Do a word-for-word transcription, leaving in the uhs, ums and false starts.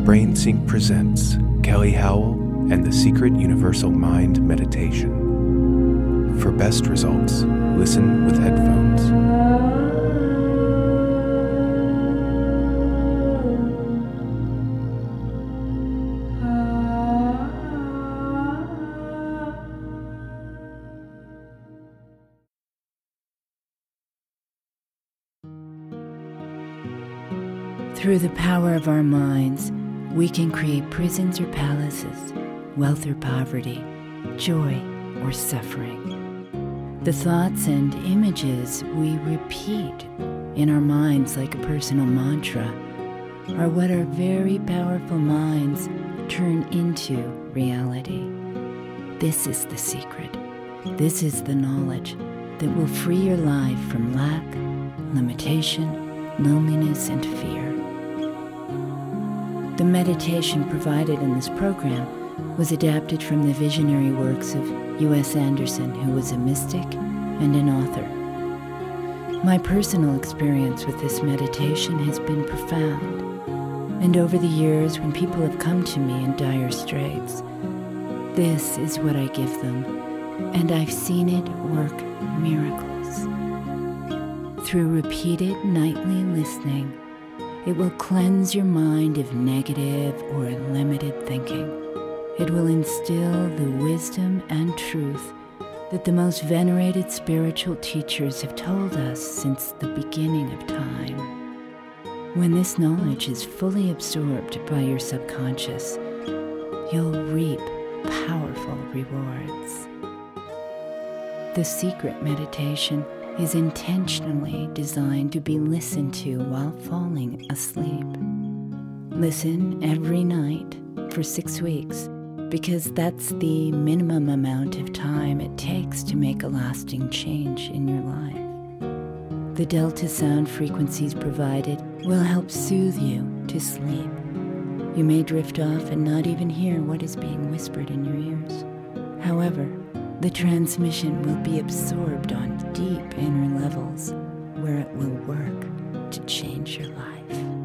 BrainSync presents Kelly Howell and the Secret Universal Mind Meditation. For best results, listen with headphones. Through the power of our minds, we can create prisons or palaces, wealth or poverty, joy or suffering. The thoughts and images we repeat in our minds like a personal mantra are what our very powerful minds turn into reality. This is the secret. This is the knowledge that will free your life from lack, limitation, loneliness, and fear. The meditation provided in this program was adapted from the visionary works of U S Anderson, who was a mystic and an author. My personal experience with this meditation has been profound, and over the years when people have come to me in dire straits, this is what I give them, and I've seen it work miracles. Through repeated nightly listening, it will cleanse your mind of negative or limited thinking. It will instill the wisdom and truth that the most venerated spiritual teachers have told us since the beginning of time. When this knowledge is fully absorbed by your subconscious, you'll reap powerful rewards. The secret meditation is intentionally designed to be listened to while falling asleep. Listen every night for six weeks because that's the minimum amount of time it takes to make a lasting change in your life. The delta sound frequencies provided will help soothe you to sleep. You may drift off and not even hear what is being whispered in your ears. However, the transmission will be absorbed on deep inner levels where it will work to change your life.